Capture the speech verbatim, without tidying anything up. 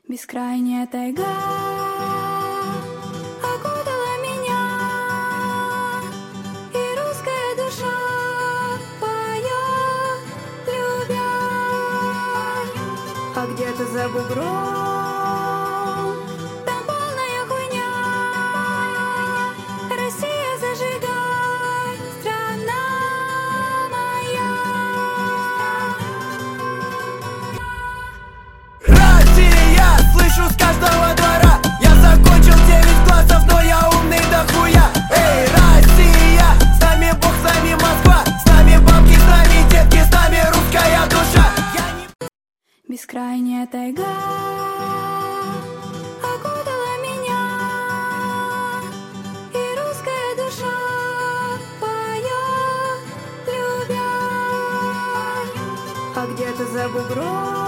Бескрайняя тайга окутала меня, и русская душа поет, любя. А где-то за бугром там полная хуйня. Россия, зажигай, страна моя. Россия, слышу с каждого двора. Я закончил девять классов, но я умный дохуя. Эй, Россия, с нами Бог, с нами Москва, с нами бабки, с нами детки, с нами русская душа. Я не... Бескрайняя тайга окутала меня, и русская душа поет, любя. А где-то за бугром